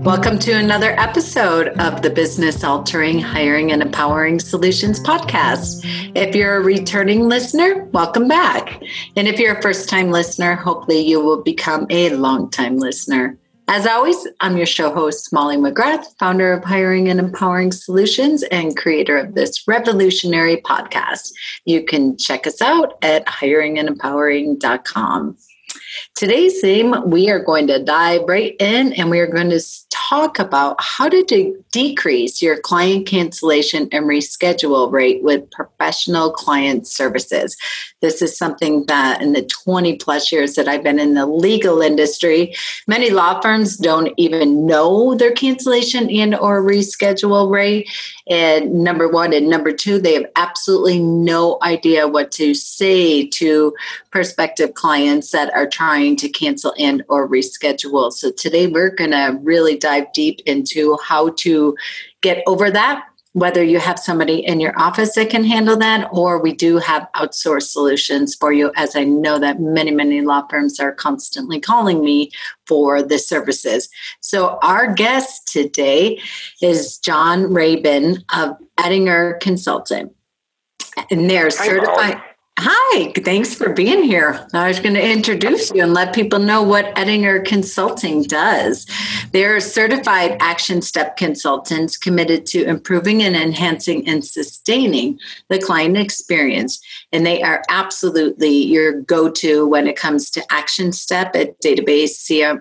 Welcome to another episode of the Business Altering Hiring and Empowering Solutions podcast. If you're a returning listener, welcome back. And if you're a first-time listener, hopefully you will become a long-time listener. As always, I'm your show host, Molly McGrath, founder of Hiring and Empowering Solutions and creator of this revolutionary podcast. You can check us out at hiringandempowering.com. Today's theme, we are going to dive right in and we are going to talk about how to decrease your client cancellation and reschedule rate with professional client services. This is something that in the 20 plus years that I've been in the legal industry, many law firms don't even know their cancellation and or reschedule rate. And number one, and number two, they have absolutely no idea what to say to prospective clients that are trying to cancel and or reschedule. So today we're going to really dive deep into how to get over that, whether you have somebody in your office that can handle that, or we do have outsourced solutions for you, as I know that many law firms are constantly calling me for the services. So our guest today is John Rabin of Ettinger Consulting. And they're certified. Hi, thanks for being here. I was going to introduce you and let people know what Ettinger Consulting does. They're certified action step consultants committed to improving and enhancing and sustaining the client experience. And they are absolutely your go-to when it comes to action step at database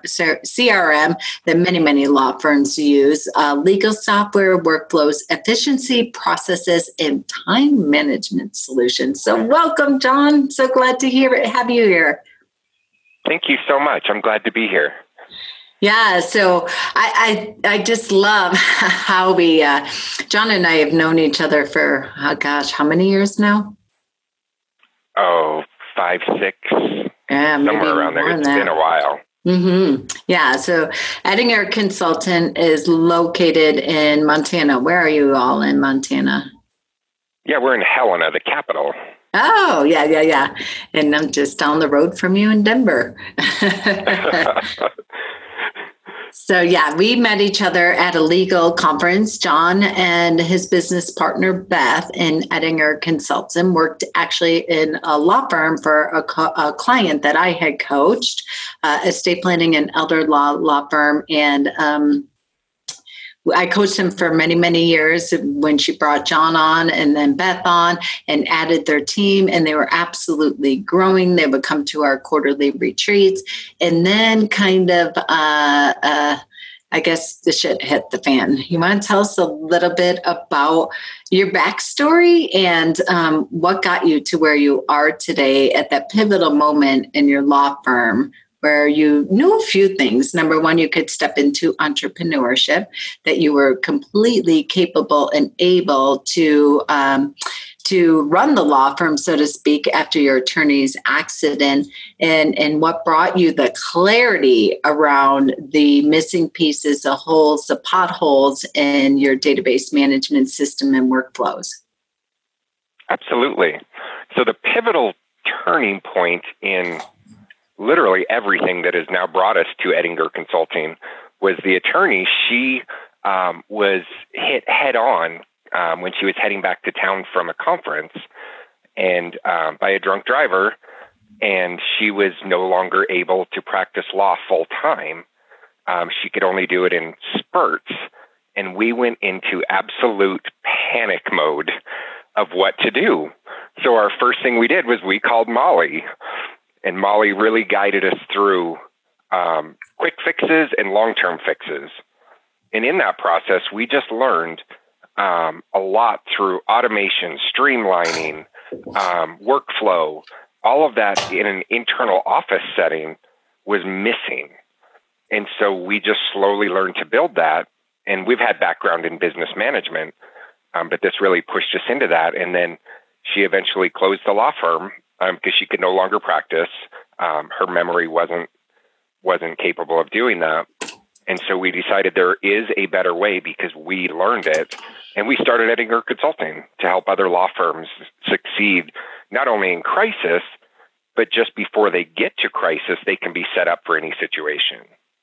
CRM that many law firms use, legal software, workflows, efficiency, processes, and time management solutions. So welcome, John. So glad to have you here. Thank you so much. I'm glad to be here. Yeah, so I just love how we, John and I have known each other for, how many years now? Oh, 5, 6, somewhere around there. It's been a while. Mm-hmm. Yeah, so Ettinger Consultant is located in Montana. Where are you all in Montana? Yeah, we're in Helena, the capital. Oh, yeah. And I'm just down the road from you in Denver. So, yeah, we met each other at a legal conference. John and his business partner, Beth, in Ettinger Consulting, worked actually in a law firm for a client that I had coached, estate planning and elder law firm. And I coached him for many years when she brought John on and then Beth on and added their team, and they were absolutely growing. They would come to our quarterly retreats, and then I guess the shit hit the fan. You want to tell us a little bit about your backstory and what got you to where you are today at that pivotal moment in your law firm, where you knew a few things. Number one, you could step into entrepreneurship, that you were completely capable and able to run the law firm, so to speak, after your attorney's accident, and what brought you the clarity around the missing pieces, the holes, the potholes in your database management system and workflows. Absolutely. So the pivotal turning point in literally everything that has now brought us to Ettinger Consulting was the attorney. She was hit head on when she was heading back to town from a conference and by a drunk driver, and she was no longer able to practice law full time. She could only do it in spurts, and we went into absolute panic mode of what to do. So our first thing we did was we called Molly. And Molly really guided us through quick fixes and long-term fixes. And in that process, we just learned a lot through automation, streamlining, workflow. All of that in an internal office setting was missing. And so we just slowly learned to build that. And we've had background in business management, but this really pushed us into that. And then she eventually closed the law firm because she could no longer practice. Her memory wasn't capable of doing that. And so we decided there is a better way because we learned it. And we started Ettinger Consulting to help other law firms succeed, not only in crisis, but just before they get to crisis, they can be set up for any situation.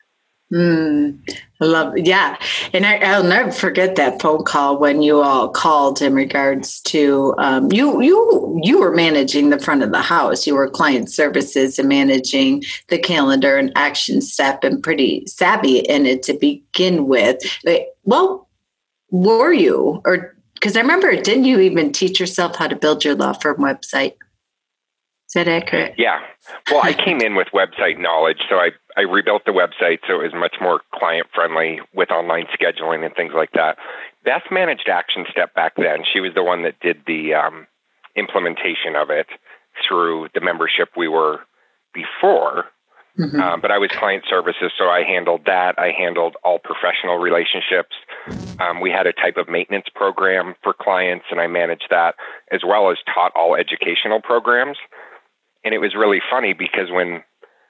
I love it. Yeah. And I'll never forget that phone call when you all called in regards to you were managing the front of the house. You were client services and managing the calendar and action step and pretty savvy in it to begin with. Well, were you? Or because I remember, didn't you even teach yourself how to build your law firm website? Is that accurate? Yeah. Well, I came in with website knowledge, so I rebuilt the website so it was much more client-friendly with online scheduling and things like that. Beth managed Action Step back then. She was the one that did the implementation of it through the membership we were before. Mm-hmm. But I was client services, so I handled that. I handled all professional relationships. We had a type of maintenance program for clients, and I managed that, as well as taught all educational programs. And it was really funny because when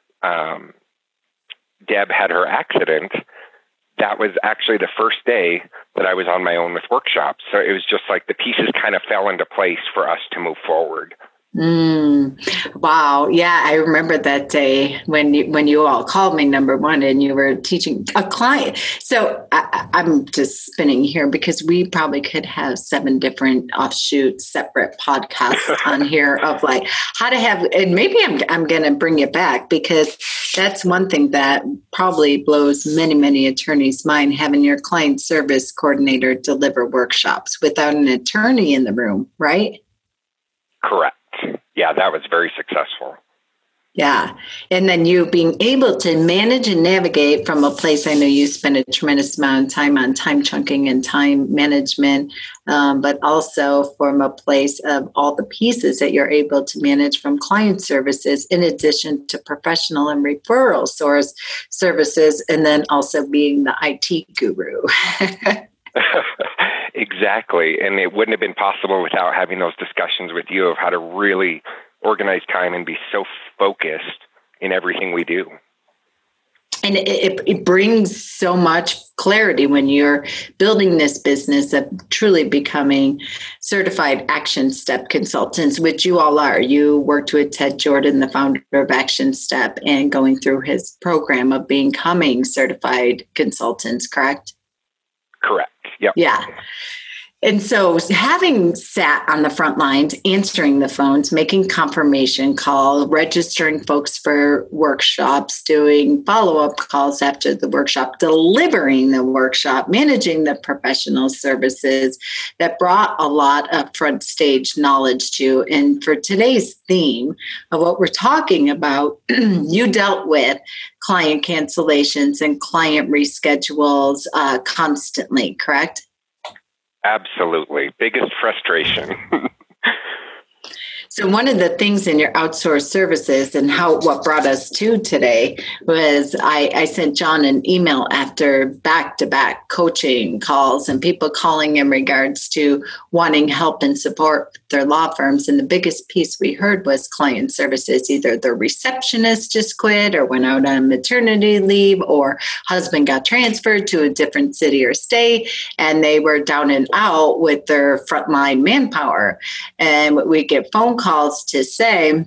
Deb had her accident, that was actually the first day that I was on my own with workshops. So it was just like the pieces kind of fell into place for us to move forward. Wow. Yeah. I remember that day when you all called me, number one, and you were teaching a client. So I'm just spinning here because we probably could have 7 different offshoot separate podcasts on here of like how to have, and maybe I'm going to bring it back because that's one thing that probably blows many, many attorneys' mind, having your client service coordinator deliver workshops without an attorney in the room, right? Correct. Yeah, that was very successful. Yeah. And then you being able to manage and navigate from a place, I know you spend a tremendous amount of time on time chunking and time management, but also from a place of all the pieces that you're able to manage from client services, in addition to professional and referral source services, and then also being the IT guru. Exactly. And it wouldn't have been possible without having those discussions with you of how to really organize time and be so focused in everything we do. And it brings so much clarity when you're building this business of truly becoming certified Action Step consultants, which you all are. You worked with Ted Jordan, the founder of Action Step, and going through his program of becoming certified consultants, correct? Correct. Yep. Yeah. And so having sat on the front lines, answering the phones, making confirmation call, registering folks for workshops, doing follow-up calls after the workshop, delivering the workshop, managing the professional services, that brought a lot of front stage knowledge to. And for today's theme of what we're talking about, you dealt with client cancellations and client reschedules constantly, correct? Absolutely. Biggest frustration. So one of the things in your outsourced services and what brought us to today was I sent John an email after back-to-back coaching calls and people calling in regards to wanting help and support their law firms. And the biggest piece we heard was client services. Either the receptionist just quit or went out on maternity leave, or husband got transferred to a different city or state, and they were down and out with their frontline manpower. And we get phone calls to say,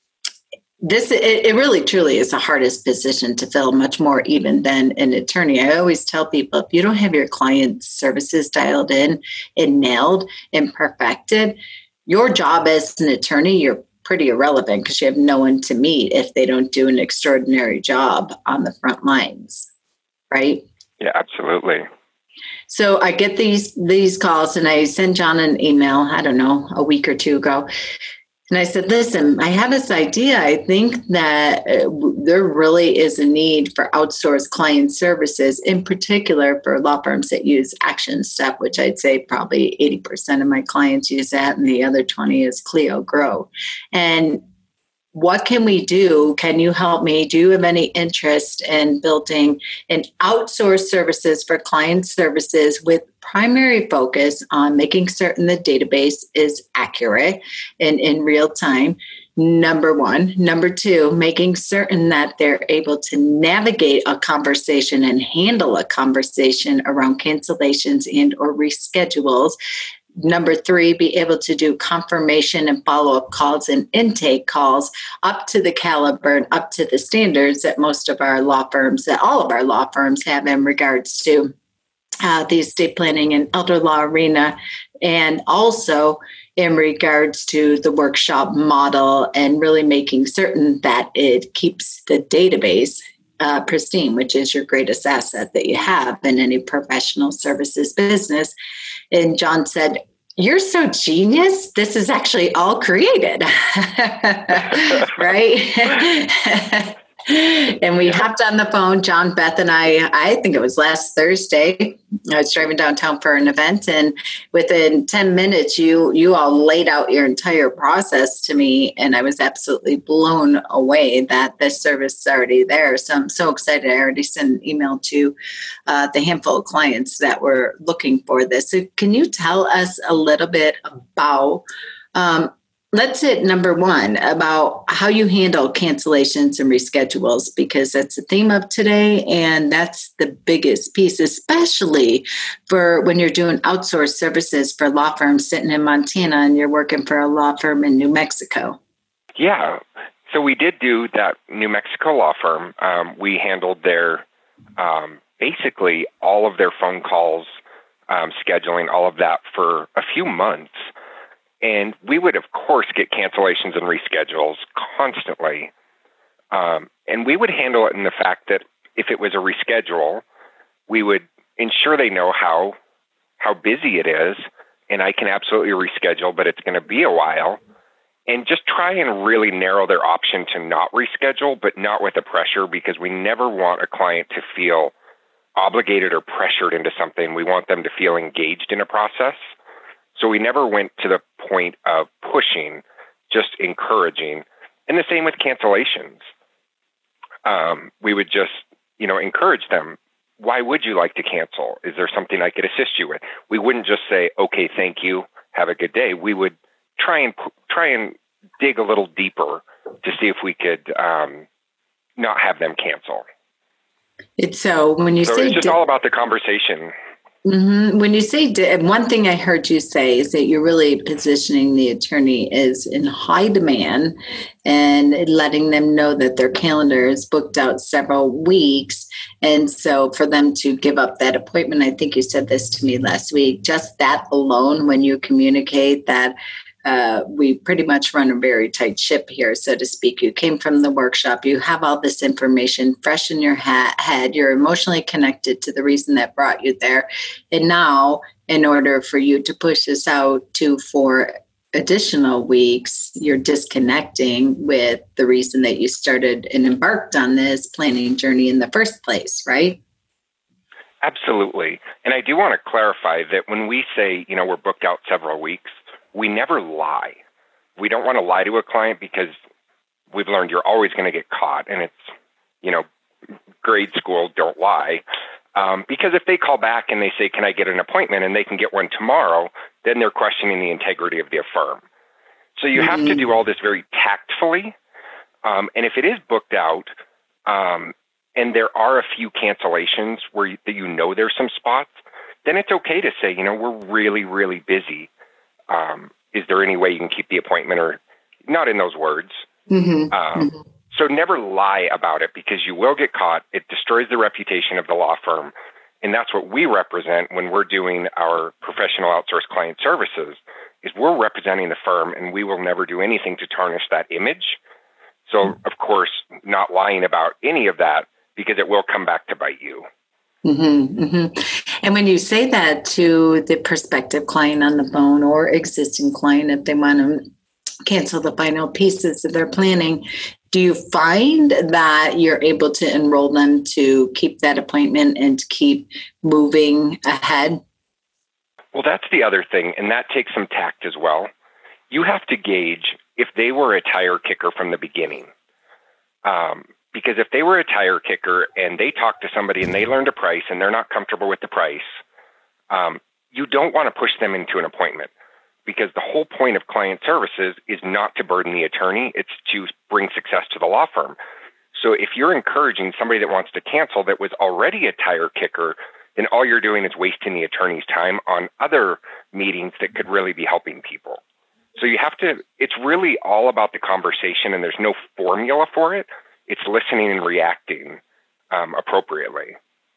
it really truly is the hardest position to fill, much more even than an attorney. I always tell people, if you don't have your client services dialed in and nailed and perfected, your job as an attorney, you're pretty irrelevant because you have no one to meet if they don't do an extraordinary job on the front lines, right? Yeah, absolutely. So I get these calls, and I send John an email, I don't know, a week or two ago. And I said, listen, I have this idea. I think that there really is a need for outsourced client services, in particular for law firms that use Action Step, which I'd say probably 80% of my clients use that, and the other 20 is Clio Grow. And what can we do? Can you help me? Do you have any interest in building an outsourced services for client services with primary focus on making certain the database is accurate and in real time? Number one. Number two, making certain that they're able to navigate a conversation and handle a conversation around cancellations and or reschedules Number three, be able to do confirmation and follow-up calls and intake calls up to the caliber and up to the standards that most of our law firms, that all of our law firms have in regards to the estate planning and elder law arena, and also in regards to the workshop model and really making certain that it keeps the database pristine, which is your greatest asset that you have in any professional services business. And John said, "You're so genius. This is actually all created." Right? And we hopped on the phone, John, Beth, and I think it was last Thursday. I was driving downtown for an event, and within 10 minutes, you all laid out your entire process to me, and I was absolutely blown away that this service is already there. So I'm so excited. I already sent an email to the handful of clients that were looking for this. So can you tell us a little bit about let's hit number one about how you handle cancellations and reschedules, because that's the theme of today. And that's the biggest piece, especially for when you're doing outsourced services for law firms sitting in Montana and you're working for a law firm in New Mexico. Yeah. So we did do that New Mexico law firm. We handled their, basically all of their phone calls, scheduling, all of that for a few months. And we would, of course, get cancellations and reschedules constantly. And we would handle it in the fact that if it was a reschedule, we would ensure they know how busy it is, and I can absolutely reschedule, but it's going to be a while. And just try and really narrow their option to not reschedule, but not with the pressure, because we never want a client to feel obligated or pressured into something. We want them to feel engaged in a process. So we never went to the point of pushing, just encouraging. And the same with cancellations. We would just, encourage them. Why would you like to cancel? Is there something I could assist you with? We wouldn't just say, okay, thank you, have a good day. We would try and dig a little deeper to see if we could not have them cancel. It's just all about the conversation. Mm-hmm. When you say, one thing I heard you say is that you're really positioning the attorney as in high demand and letting them know that their calendar is booked out several weeks. And so for them to give up that appointment, I think you said this to me last week, just that alone, when you communicate that we pretty much run a very tight ship here, so to speak. You came from the workshop. You have all this information fresh in your head. You're emotionally connected to the reason that brought you there. And now, in order for you to push this out for additional weeks, you're disconnecting with the reason that you started and embarked on this planning journey in the first place, right? Absolutely. And I do want to clarify that when we say, we're booked out several weeks, we never lie. We don't want to lie to a client, because we've learned you're always going to get caught. And it's, grade school, don't lie. Because if they call back and they say, can I get an appointment, and they can get one tomorrow, then they're questioning the integrity of the firm. So you have to do all this very tactfully. And if it is booked out, and there are a few cancellations where there's some spots, then it's okay to say, we're really, really busy. Is there any way you can keep the appointment, or not in those words? So never lie about it, because you will get caught. It destroys the reputation of the law firm. And that's what we represent when we're doing our professional outsourced client services, is we're representing the firm, and we will never do anything to tarnish that image. So, of course, not lying about any of that, because it will come back to bite you. And when you say that to the prospective client on the phone or existing client, if they want to cancel the final pieces of their planning, do you find that you're able to enroll them to keep that appointment and to keep moving ahead? Well, that's the other thing, and that takes some tact as well. You have to gauge if they were a tire kicker from the beginning. Because if they were a tire kicker and they talked to somebody and they learned a price and they're not comfortable with the price, you don't want to push them into an appointment, because the whole point of client services is not to burden the attorney. It's to bring success to the law firm. So if you're encouraging somebody that wants to cancel that was already a tire kicker then all you're doing is wasting the attorney's time on other meetings that could really be helping people. So it's really all about the conversation, and there's no formula for it. It's listening and reacting appropriately.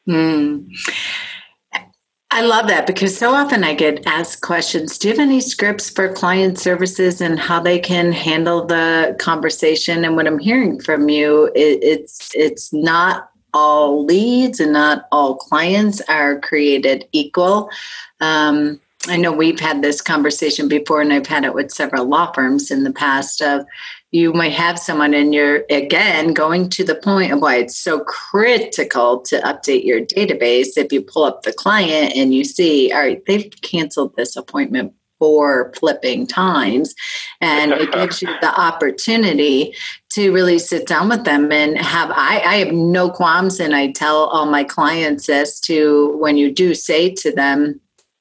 I love that, because so often I get asked questions. Do you have any scripts for client services and how they can handle the conversation? And what I'm hearing from you, it's not all leads and not all clients are created equal. I know we've had this conversation before, and I've had it with several law firms in the past of, you might have someone and you're, again, going to the point of why it's so critical to update your database. If you pull up the client and you see, all right, they've canceled this appointment 4 flipping times, and it gives you the opportunity to really sit down with them and I have no qualms, and I tell all my clients as to when you do say to them,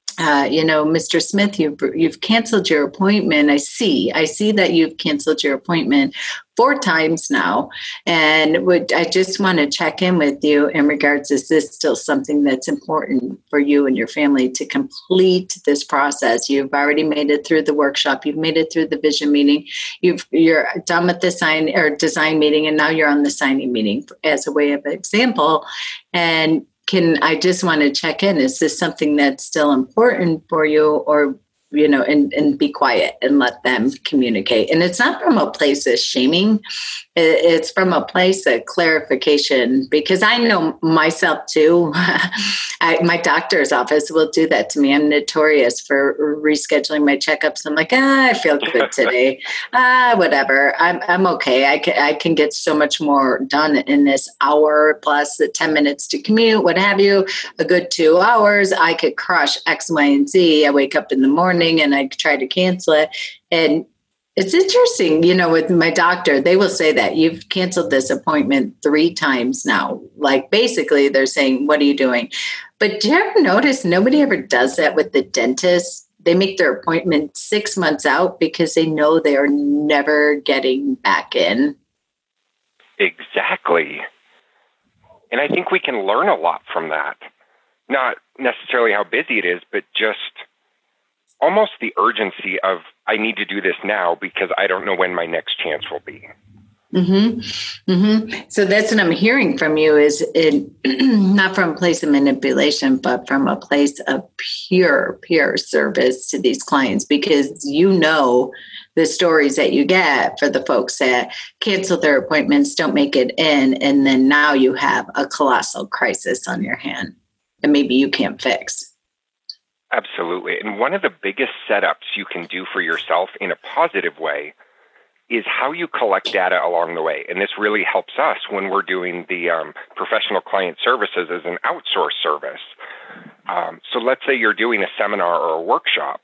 Mr. Smith, you've canceled your appointment. I see that you've canceled your appointment 4 times now. And I just want to check in with you in regards, is this still something that's important for you and your family to complete this process? You've already made it through the workshop. You've made it through the vision meeting. You're done with the design meeting, and now you're on the signing meeting as a way of example. And I just want to check in. Is this something that's still important for you, or, and be quiet and let them communicate? And it's not from a place of shaming. It's from a place of clarification, because I know myself too. My doctor's office will do that to me. I'm notorious for rescheduling my checkups. I'm like, I feel good today. Whatever. I'm okay. I can get so much more done in this hour plus the 10 minutes to commute, what have you. A good 2 hours, I could crush X, Y, and Z. I wake up in the morning and I try to cancel it. And it's interesting, with my doctor, they will say that you've canceled this appointment 3 times now. Like, basically they're saying, what are you doing? But do you ever notice nobody ever does that with the dentist? They make their appointment 6 months out because they know they are never getting back in. Exactly. And I think we can learn a lot from that. Not necessarily how busy it is, but just almost the urgency of, I need to do this now because I don't know when my next chance will be. Mm-hmm. Mm-hmm. So that's what I'm hearing from you, is not from a place of manipulation, but from a place of pure service to these clients, because the stories that you get for the folks that cancel their appointments, don't make it in, and then now you have a colossal crisis on your hand that maybe you can't fix. Absolutely. And one of the biggest setups you can do for yourself in a positive way is how you collect data along the way. And this really helps us when we're doing the professional client services as an outsourced service. So let's say you're doing a seminar or a workshop.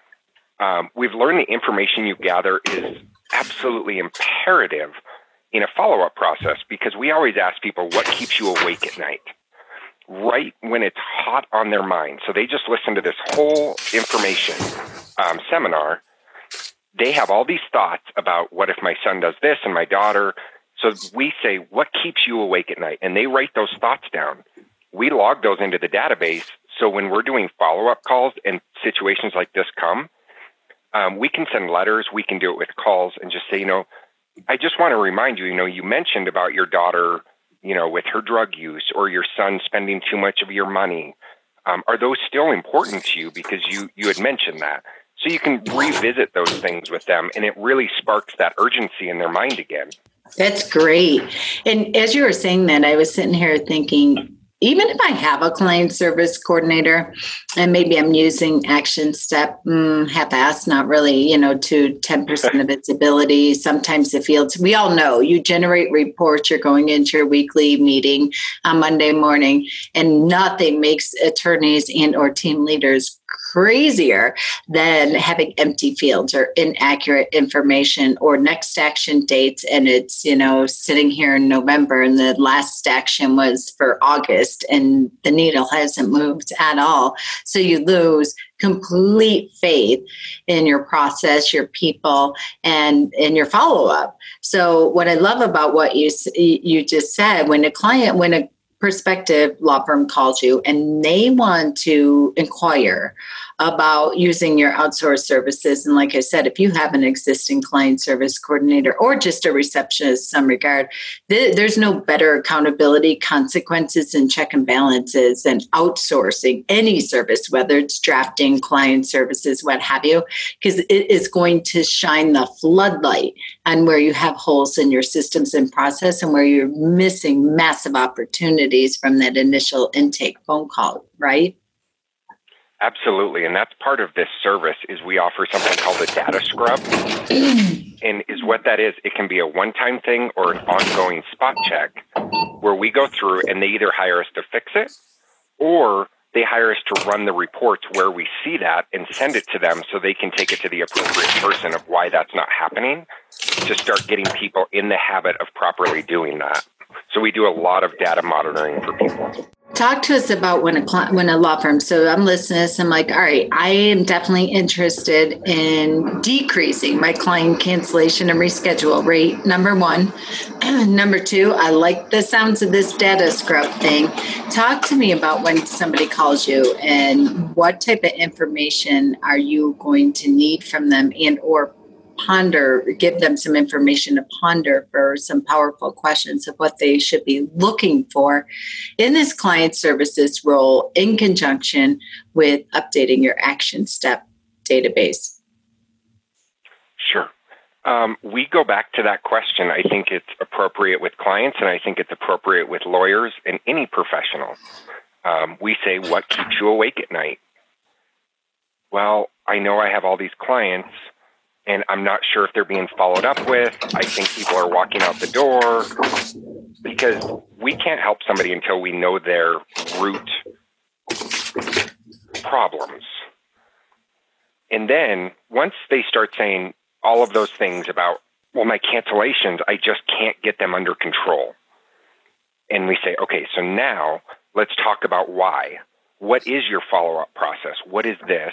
We've learned the information you gather is absolutely imperative in a follow-up process, because we always ask people, what keeps you awake at night? Right when it's hot on their mind. So they just listen to this whole information seminar. They have all these thoughts about, what if my son does this and my daughter? So we say, what keeps you awake at night? And they write those thoughts down. We log those into the database. So when we're doing follow-up calls and situations like this come, we can send letters, we can do it with calls, and just say, I just want to remind you, you mentioned about your daughter, with her drug use, or your son spending too much of your money. Are those still important to you? Because you had mentioned that. So you can revisit those things with them, and it really sparks that urgency in their mind again. That's great. And as you were saying that, I was sitting here thinking, even if I have a client service coordinator and maybe I'm using action step half-assed, not really, to 10% of its ability. Sometimes the fields, we all know, you generate reports, you're going into your weekly meeting on Monday morning, and nothing makes attorneys and or team leaders crazier than having empty fields or inaccurate information or next action dates. And it's, sitting here in November and the last action was for August and the needle hasn't moved at all. So you lose complete faith in your process, your people, and in your follow-up. So what I love about what you just said, when a prospective law firm calls you and they want to inquire about using your outsourced services. And like I said, if you have an existing client service coordinator or just a receptionist in some regard, there's no better accountability, consequences, and check and balances than outsourcing any service, whether it's drafting, client services, what have you, because it is going to shine the floodlight on where you have holes in your systems and process and where you're missing massive opportunities from that initial intake phone call, right? Absolutely. And that's part of this service is we offer something called a data scrub. And is what that is, it can be a one-time thing or an ongoing spot check where we go through and they either hire us to fix it or they hire us to run the reports where we see that and send it to them so they can take it to the appropriate person of why that's not happening to start getting people in the habit of properly doing that. So we do a lot of data monitoring for people. Talk to us about when a law firm, so I'm listening to this, I'm like, all right, I am definitely interested in decreasing my client cancellation and reschedule rate, number one. Number two, I like the sounds of this data scrub thing. Talk to me about when somebody calls you and what type of information are you going to need from them and or ponder, give them some information to ponder for some powerful questions of what they should be looking for in this client services role in conjunction with updating your action step database. Sure. We go back to that question. I think it's appropriate with clients and I think it's appropriate with lawyers and any professional. We say, what keeps you awake at night? Well, I know I have all these clients and I'm not sure if they're being followed up with. I think people are walking out the door because we can't help somebody until we know their root problems. And then once they start saying all of those things about, well, my cancellations, I just can't get them under control. And we say, okay, so now let's talk about why. What is your follow-up process? What is this?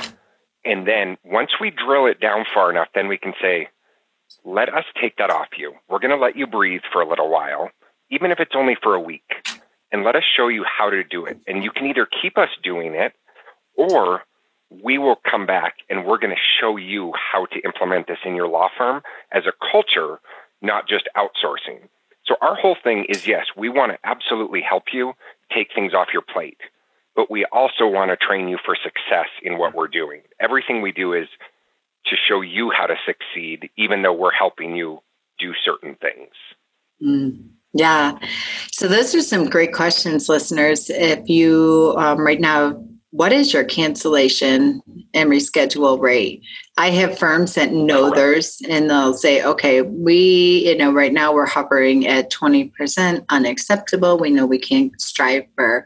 And then once we drill it down far enough, then we can say, let us take that off you. We're going to let you breathe for a little while, even if it's only for a week, and let us show you how to do it. And you can either keep us doing it, or we will come back and we're going to show you how to implement this in your law firm as a culture, not just outsourcing. So our whole thing is, yes, we want to absolutely help you take things off your plate. But we also want to train you for success in what we're doing. Everything we do is to show you how to succeed, even though we're helping you do certain things. Yeah. So those are some great questions, listeners. If you right now, what is your cancellation and reschedule rate? I have firms that know theirs and they'll say, okay, right now we're hovering at 20% unacceptable. We know we can't strive for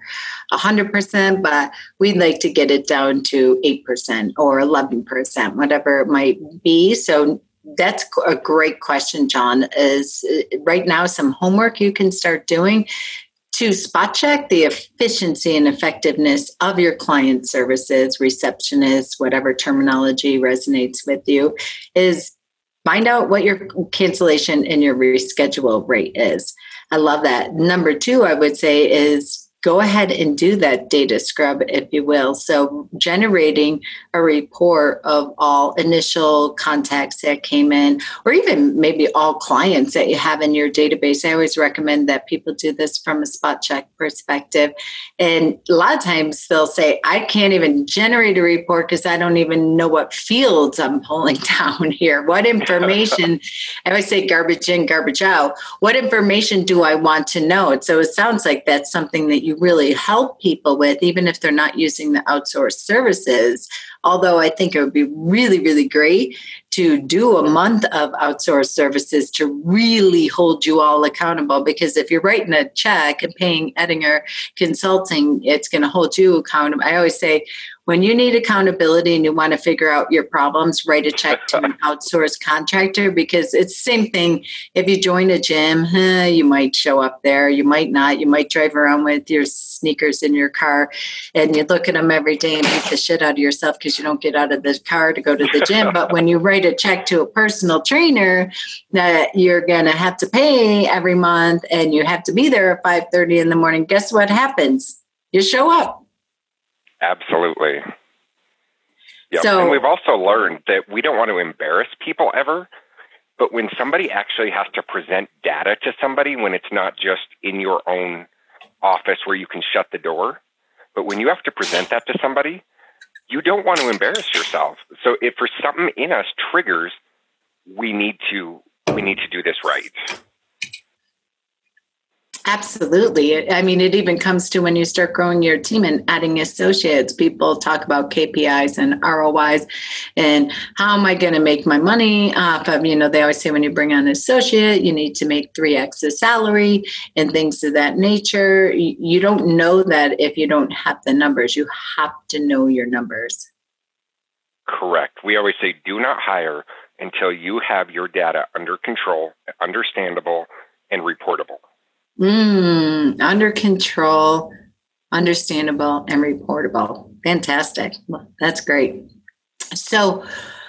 100%, but we'd like to get it down to 8% or 11%, whatever it might be. So that's a great question, John, is right now some homework you can start doing to spot check the efficiency and effectiveness of your client services, receptionists, whatever terminology resonates with you, is find out what your cancellation and your reschedule rate is. I love that. Number two, I would say, is go ahead and do that data scrub, if you will. So generating a report of all initial contacts that came in, or even maybe all clients that you have in your database. I always recommend that people do this from a spot check perspective. And a lot of times they'll say, I can't even generate a report because I don't even know what fields I'm pulling down here. What information, I always say garbage in, garbage out. What information do I want to know? And so it sounds like that's something that you really help people with, even if they're not using the outsourced services. Although I think it would be really, really great to do a month of outsourced services to really hold you all accountable. Because if you're writing a check and paying Ettinger Consulting, it's going to hold you accountable. I always say, when you need accountability and you want to figure out your problems, write a check to an outsourced contractor, because it's the same thing. If you join a gym, you might show up there, you might not. You might drive around with your sneakers in your car and you look at them every day and beat the shit out of yourself because you don't get out of the car to go to the gym. But when you write a check to a personal trainer that you're going to have to pay every month and you have to be there at 5:30 in the morning, guess what happens? You show up. Absolutely. Yep. So, and we've also learned that we don't want to embarrass people ever, but when somebody actually has to present data to somebody, when it's not just in your own office where you can shut the door, but when you have to present that to somebody, you don't want to embarrass yourself. So if for something in us triggers, we need to do this right. Absolutely. I mean, it even comes to when you start growing your team and adding associates. People talk about KPIs and ROIs and how am I going to make my money off of, they always say when you bring on an associate, you need to make 3x the salary and things of that nature. You don't know that if you don't have the numbers. You have to know your numbers. Correct. We always say do not hire until you have your data under control, understandable, and reportable. Under control, understandable, and reportable. Fantastic. Well, that's great. So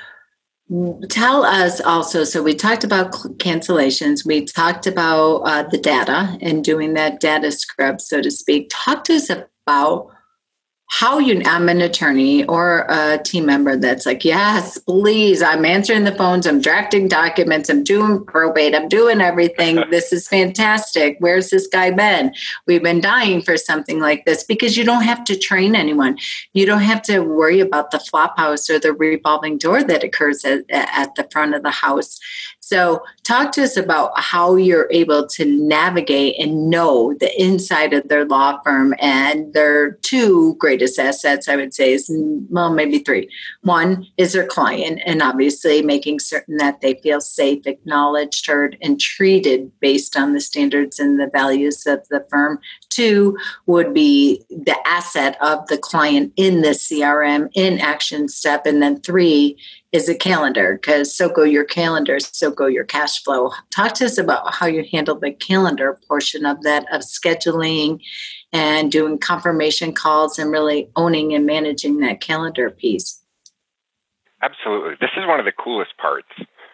tell us also, so we talked about cancellations. We talked about the data and doing that data scrub, so to speak. Talk to us about how I'm an attorney or a team member that's like, yes, please, I'm answering the phones, I'm drafting documents, I'm doing probate, I'm doing everything. This is fantastic. Where's this guy been? We've been dying for something like this, because you don't have to train anyone. You don't have to worry about the flop house or the revolving door that occurs at the front of the house. So talk to us about how you're able to navigate and know the inside of their law firm. And their two greatest assets, I would say, is, well, maybe three. One is their client, and obviously making certain that they feel safe, acknowledged, heard, and treated based on the standards and the values of the firm. Two would be the asset of the client in the CRM in Action Step. And then three is a calendar, because so go your calendars, so go your cash flow. Talk to us about how you handle the calendar portion of that, of scheduling and doing confirmation calls and really owning and managing that calendar piece. Absolutely. This is one of the coolest parts.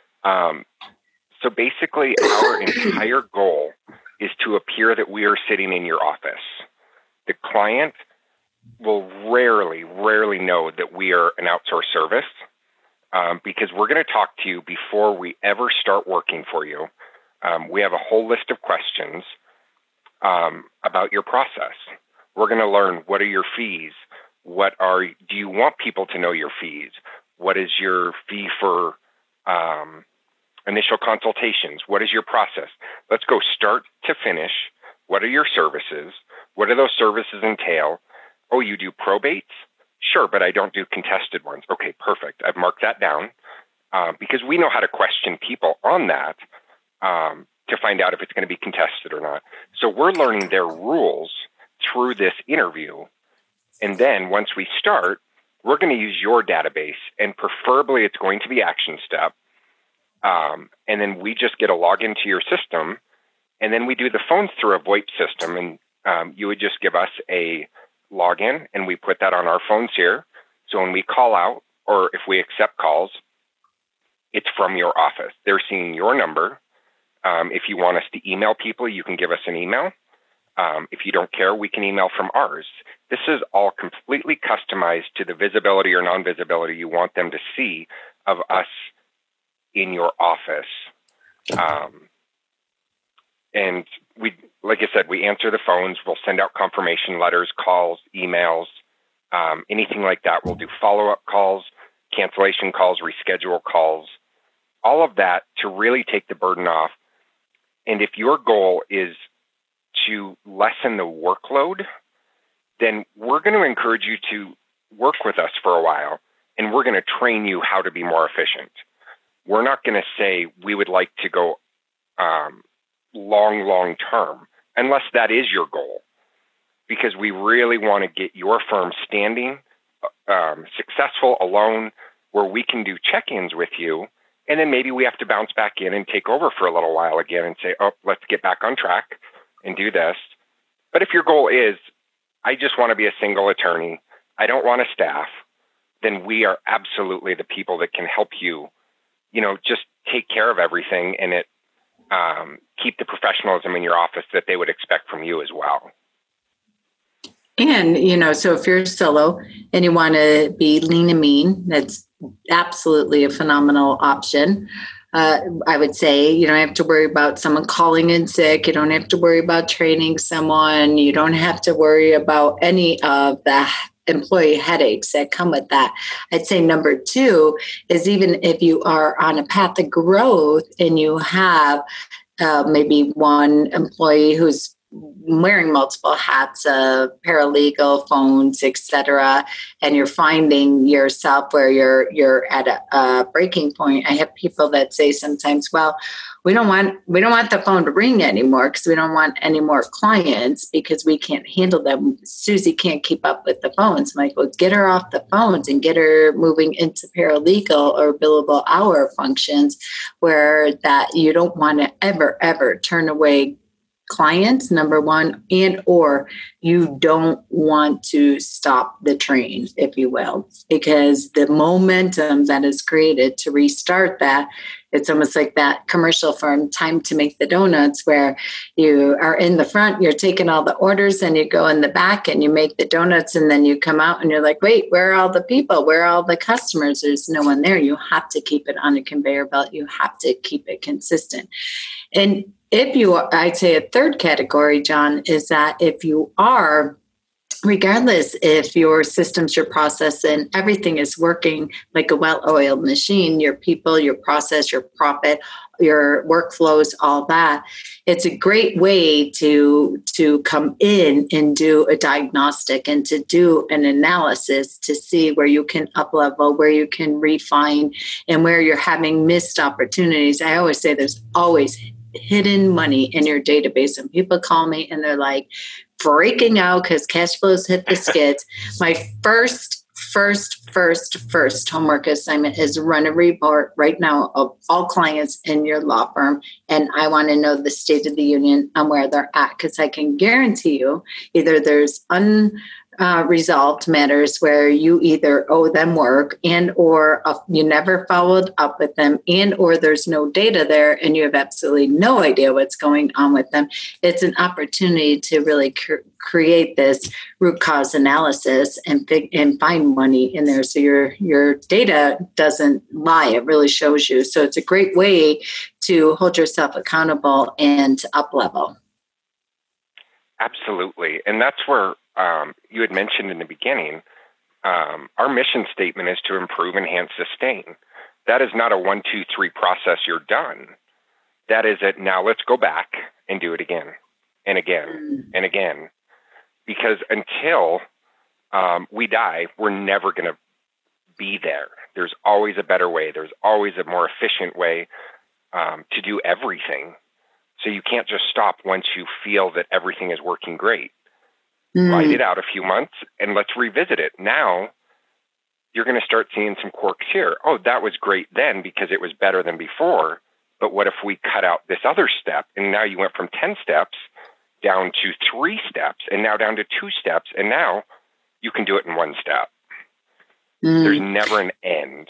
So basically, our entire goal is to appear that we are sitting in your office. The client will rarely know that we are an outsourced service. Because we're going to talk to you before we ever start working for you. We have a whole list of questions about your process. We're going to learn, what are your fees? Do you want people to know your fees? What is your fee for initial consultations? What is your process? Let's go start to finish. What are your services? What do those services entail? Oh, you do probates? Sure, but I don't do contested ones. Okay, perfect. I've marked that down because we know how to question people on that to find out if it's going to be contested or not. So we're learning their rules through this interview. And then once we start, we're going to use your database, and preferably it's going to be Action Step. And then we just get a login to your system, and then we do the phones through a VoIP system. And you would just give us a login, and we put that on our phones here. So when we call out, or if we accept calls, it's from your office. They're seeing your number. If you want us to email people, you can give us an email. If you don't care, we can email from ours. This is all completely customized to the visibility or non-visibility you want them to see of us in your office. And we, like I said, we answer the phones. We'll send out confirmation letters, calls, emails, anything like that. We'll do follow-up calls, cancellation calls, reschedule calls, all of that to really take the burden off. And if your goal is to lessen the workload, then we're going to encourage you to work with us for a while, and we're going to train you how to be more efficient. We're not going to say we would like to go long term, unless that is your goal, because we really want to get your firm standing successful alone, where we can do check-ins with you, and then maybe we have to bounce back in and take over for a little while again and say, oh, let's get back on track and do this. But if your goal is, I just want to be a single attorney, I don't want a staff, then we are absolutely the people that can help you, just take care of everything and keep the professionalism in your office that they would expect from you as well. And, so if you're solo and you want to be lean and mean, that's absolutely a phenomenal option. I would say you don't have to worry about someone calling in sick. You don't have to worry about training someone. You don't have to worry about any of the employee headaches that come with that. I'd say number 2 is, even if you are on a path of growth and you have maybe one employee who's wearing multiple hats of paralegal, phones, etc., and you're finding yourself where you're at a breaking point. I have people that say sometimes, well, we don't want the phone to ring anymore because we don't want any more clients because we can't handle them. Susie can't keep up with the phones. I'm like, well, get her off the phones and get her moving into paralegal or billable hour functions, where that you don't want to ever turn away clients, number 1, and or you don't want to stop the train, if you will, because the momentum that is created to restart that, it's almost like that commercial from Time to Make the Donuts, where you are in the front, you're taking all the orders, and you go in the back and you make the donuts, and then you come out and you're like, wait, where are all the people? Where are all the customers? There's no one there. You have to keep it on a conveyor belt. You have to keep it consistent. And if you are, I'd say a third category, John, is that if you are, regardless if your systems, your process, and everything is working like a well-oiled machine, your people, your process, your profit, your workflows, all that, it's a great way to come in and do a diagnostic and to do an analysis to see where you can up-level, where you can refine, and where you're having missed opportunities. I always say there's always hidden money in your database. And people call me and they're like freaking out because cash flows hit the skids. My first homework assignment is run a report right now of all clients in your law firm. And I want to know the state of the union on where they're at, because I can guarantee you either there's resolved matters where you either owe them work and or you never followed up with them, and or there's no data there and you have absolutely no idea what's going on with them. It's an opportunity to really create this root cause analysis and find money in there, so your data doesn't lie. It really shows you. So it's a great way to hold yourself accountable and to up level. Absolutely. And that's where you had mentioned in the beginning, our mission statement is to improve, enhance, sustain. That is not a 1, 2, 3 process, you're done. That is it. Now let's go back and do it again and again and again. Because until we die, we're never going to be there. There's always a better way. There's always a more efficient way to do everything. So you can't just stop once you feel that everything is working great. Write it out a few months and let's revisit it. Now you're going to start seeing some quirks here. Oh, that was great then because it was better than before. But what if we cut out this other step? And now you went from 10 steps down to 3 steps, and now down to 2 steps. And now you can do it in 1 step. There's never an end.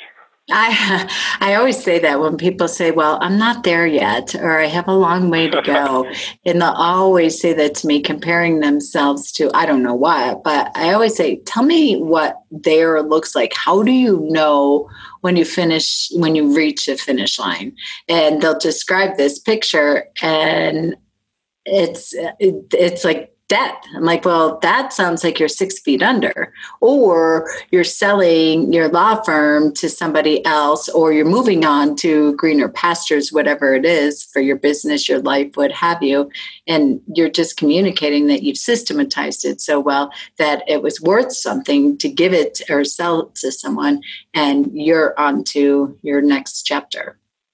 I always say that when people say, well, I'm not there yet, or I have a long way to go. And they'll always say that to me, comparing themselves to, I don't know what, but I always say, tell me what there looks like. How do you know when you reach the finish line? And they'll describe this picture and it's like death. I'm like, well, that sounds like you're 6 feet under, or you're selling your law firm to somebody else, or you're moving on to greener pastures, whatever it is for your business, your life, what have you. And you're just communicating that you've systematized it so well that it was worth something to give it or sell it to someone, and you're on to your next chapter.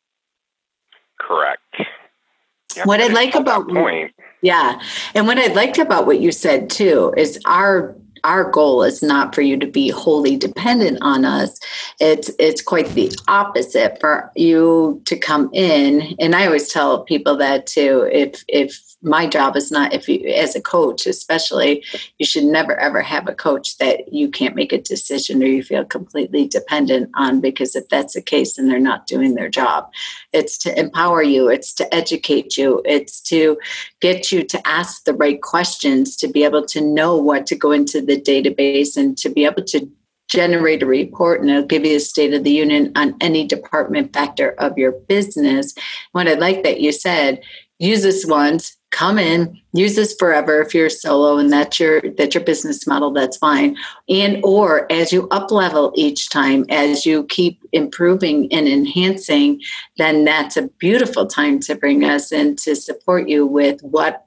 Correct. Yep. What I like about point. Yeah. And what I liked about what you said too is our our goal is not for you to be wholly dependent on us. It's quite the opposite, for you to come in. And I always tell people that too. If my job is not, if you, as a coach especially, you should never ever have a coach that you can't make a decision or you feel completely dependent on, because if that's the case, then they're not doing their job. It's to empower you, it's to educate you, it's to get you to ask the right questions, to be able to know what to go into the database and to be able to generate a report, and it'll give you a state of the union on any department factor of your business. What I like that you said, use this once, come in, use this forever. If you're solo and that's your business model, that's fine. And or as you up level each time, as you keep improving and enhancing, then that's a beautiful time to bring us in to support you with what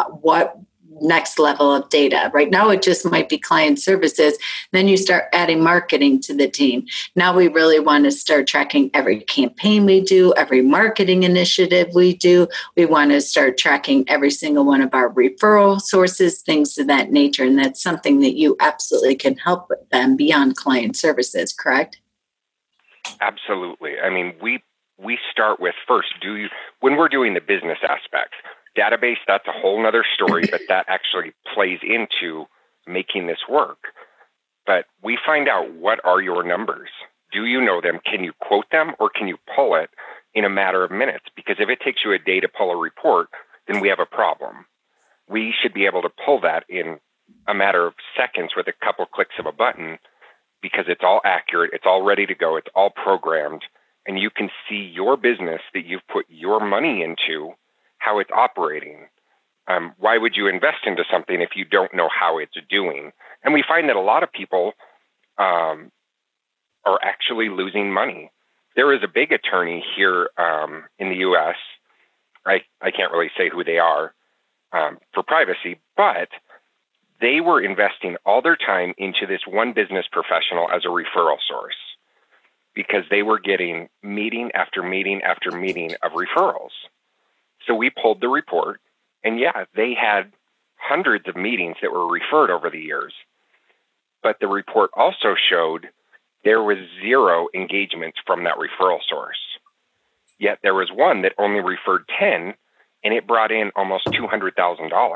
next level of data. Right now, it just might be client services. Then you start adding marketing to the team. Now we really want to start tracking every campaign we do, every marketing initiative we do. We want to start tracking every single one of our referral sources, things of that nature. And that's something that you absolutely can help with them beyond client services, correct? Absolutely. I mean, we start with first, when we're doing the business aspects, database, that's a whole nother story, but that actually plays into making this work. But we find out, what are your numbers? Do you know them? Can you quote them, or can you pull it in a matter of minutes? Because if it takes you a day to pull a report, then we have a problem. We should be able to pull that in a matter of seconds with a couple clicks of a button, because it's all accurate, it's all ready to go, it's all programmed, and you can see your business that you've put your money into, how it's operating. Why would you invest into something if you don't know how it's doing? And we find that a lot of people are actually losing money. There is a big attorney here in the U.S. I can't really say who they are for privacy, but they were investing all their time into this one business professional as a referral source, because they were getting meeting after meeting after meeting of referrals. So we pulled the report, and yeah, they had hundreds of meetings that were referred over the years. But the report also showed there was 0 engagements from that referral source. Yet there was one that only referred 10, and it brought in almost $200,000.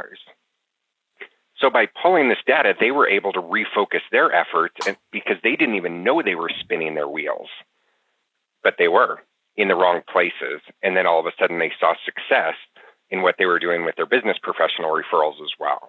So by pulling this data, they were able to refocus their efforts, because they didn't even know they were spinning their wheels, but they were in the wrong places. And then all of a sudden they saw success in what they were doing with their business professional referrals as well.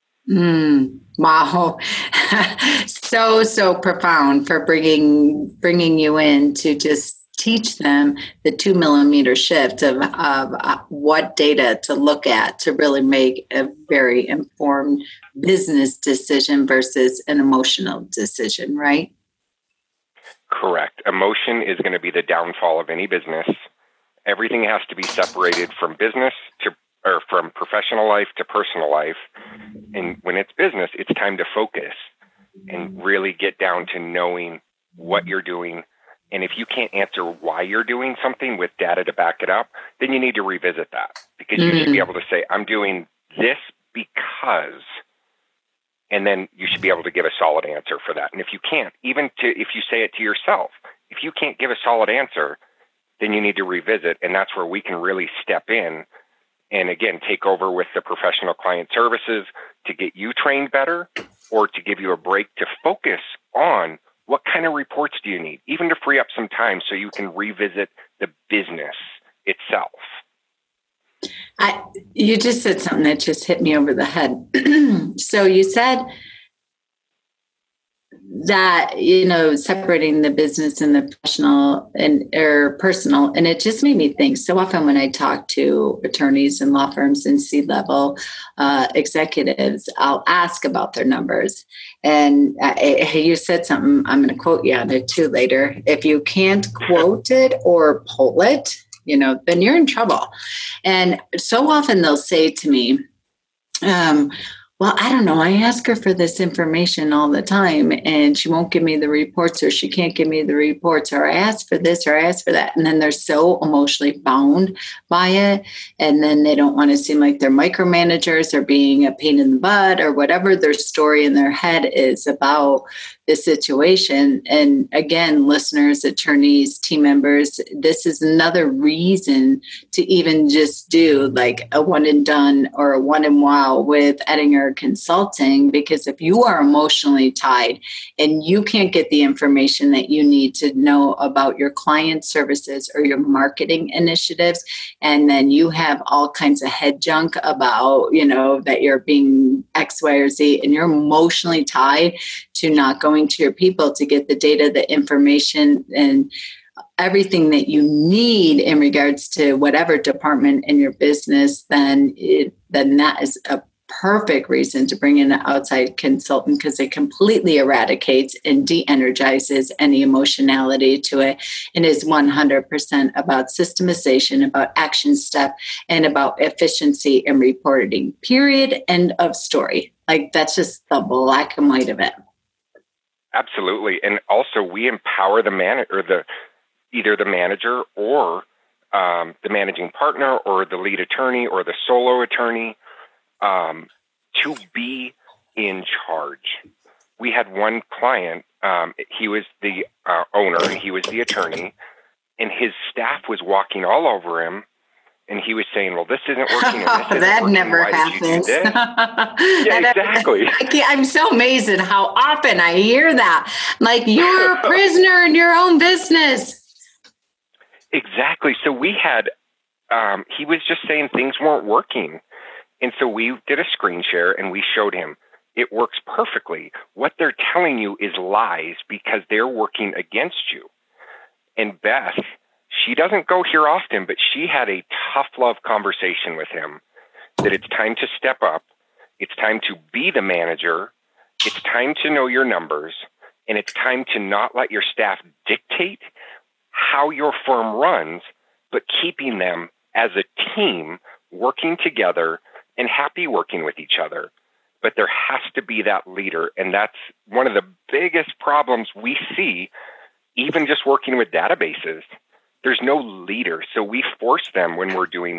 Wow. so profound for bringing you in to just teach them the 2 millimeter shift of what data to look at to really make a very informed business decision versus an emotional decision, right? Correct. Emotion is going to be the downfall of any business. Everything has to be separated from business or from professional life to personal life. And when it's business, it's time to focus and really get down to knowing what you're doing. And if you can't answer why you're doing something with data to back it up, then you need to revisit that, because you should be able to say, I'm doing this because, and then you should be able to give a solid answer for that. And if you can't, if you say it to yourself, if you can't give a solid answer, then you need to revisit. And that's where we can really step in and, again, take over with the professional client services to get you trained better, or to give you a break to focus on what kind of reports do you need, even to free up some time so you can revisit the business itself. You just said something that just hit me over the head. So you said that, separating the business and the professional or personal. And it just made me think, so often when I talk to attorneys and law firms and C-level executives, I'll ask about their numbers. And you said something, I'm going to quote you on it too later. If you can't quote it or pull it, then you're in trouble. And so often they'll say to me, Well, I don't know. I ask her for this information all the time and she won't give me the reports, or she can't give me the reports, or I ask for this or I ask for that. And then they're so emotionally bound by it. And then they don't want to seem like they're micromanagers or being a pain in the butt or whatever their story in their head is about the situation. And again, listeners, attorneys, team members, this is another reason to even just do like a one and done or a one and wow with Ettinger Consulting, because if you are emotionally tied and you can't get the information that you need to know about your client services or your marketing initiatives, and then you have all kinds of head junk about, that you're being X, Y, or Z, and you're emotionally tied to not going to your people to get the data, the information, and everything that you need in regards to whatever department in your business, then that is a perfect reason to bring in an outside consultant, because it completely eradicates and de-energizes any emotionality to it, and is 100% about systemization, about action step, and about efficiency and reporting. Period. End of story. Like, that's just the black and white of it. Absolutely. And also we empower the either the manager or the managing partner or the lead attorney or the solo attorney to be in charge. We had one client, he was the owner, he was the attorney, and his staff was walking all over him. And he was saying, well, this isn't working. And this isn't that working. never Why happens. Yeah, exactly. I'm so amazed at how often I hear that. Like, you're a prisoner in your own business. Exactly. So we had, he was just saying things weren't working. And so we did a screen share and we showed him it works perfectly. What they're telling you is lies because they're working against you. And Beth, she doesn't go here often, but she had a tough love conversation with him that it's time to step up. It's time to be the manager. It's time to know your numbers. And it's time to not let your staff dictate how your firm runs, but keeping them as a team working together and happy working with each other. But there has to be that leader. And that's one of the biggest problems we see, even just working with databases. There's no leader. So we force them when we're doing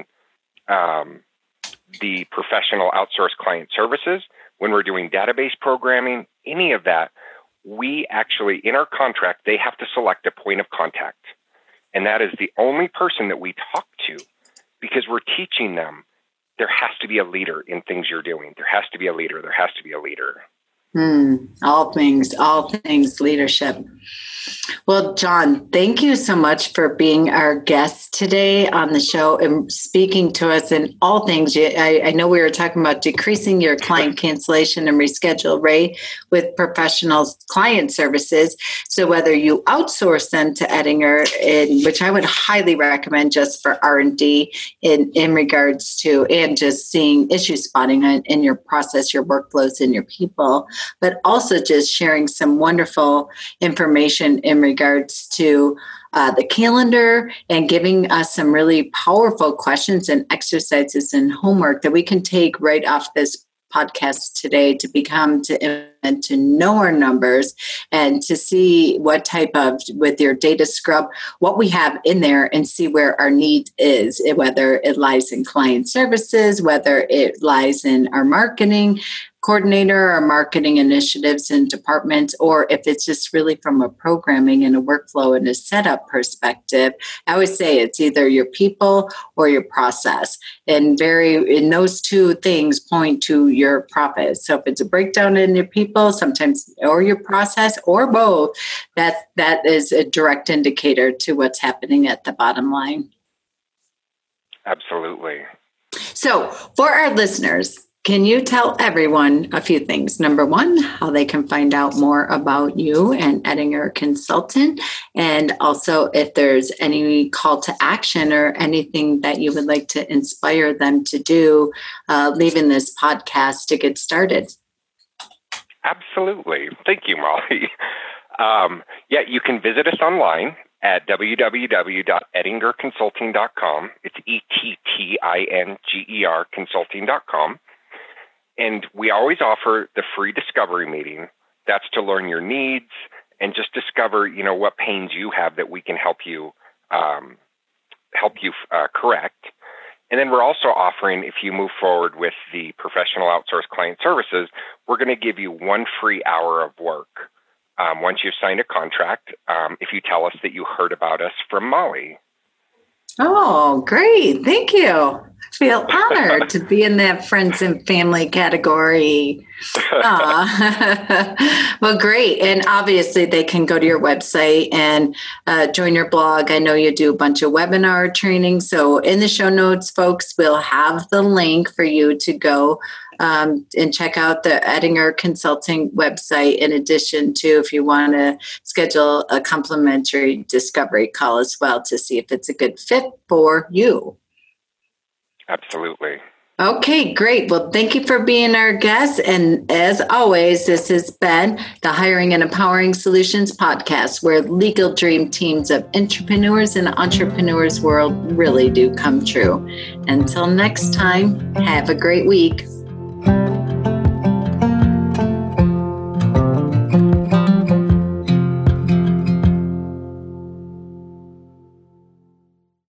the professional outsourced client services, when we're doing database programming, any of that, we actually, in our contract, they have to select a point of contact. And that is the only person that we talk to, because we're teaching them there has to be a leader in things you're doing. There has to be a leader. There has to be a leader. All things leadership. Well, John, thank you so much for being our guest today on the show and speaking to us in all things. I know we were talking about decreasing your client cancellation and reschedule rate with professional client services. So whether you outsource them to Ettinger, which I would highly recommend just for R&D in regards to, and just seeing issue spotting in your process, your workflows, and your people, but also just sharing some wonderful information in regards to the calendar and giving us some really powerful questions and exercises and homework that we can take right off this podcast today to to know our numbers and to see what type of, with your data scrub, what we have in there and see where our need is, whether it lies in client services, whether it lies in our marketing coordinator or marketing initiatives and departments, or if it's just really from a programming and a workflow and a setup perspective. I always say it's either your people or your process. And those two things point to your profit. So if it's a breakdown in your people, sometimes, or your process, or both, that is a direct indicator to what's happening at the bottom line. Absolutely. So for our listeners, can you tell everyone a few things? Number one, how they can find out more about you and Ettinger Consultant, and also if there's any call to action or anything that you would like to inspire them to do, leaving this podcast to get started. Absolutely. Thank you, Molly. You can visit us online at www.ettingerconsulting.com. It's ETTINGER consulting.com. And we always offer the free discovery meeting. That's to learn your needs and just discover, what pains you have that we can help you correct. And then we're also offering, if you move forward with the professional outsourced client services, we're going to give you 1 free hour of work once you've signed a contract, if you tell us that you heard about us from Molly. Oh, great. Thank you. I feel honored to be in that friends and family category. Well, great. And obviously they can go to your website and join your blog. I know you do a bunch of webinar training. So in the show notes, folks, we'll have the link for you to go and check out the Ettinger Consulting website, in addition to if you want to schedule a complimentary discovery call as well to see if it's a good fit for you. Absolutely. Okay, great. Well, thank you for being our guest. And as always, this has been the Hiring and Empowering Solutions podcast, where legal dream teams of entrepreneurs in the entrepreneurs world really do come true. Until next time, have a great week.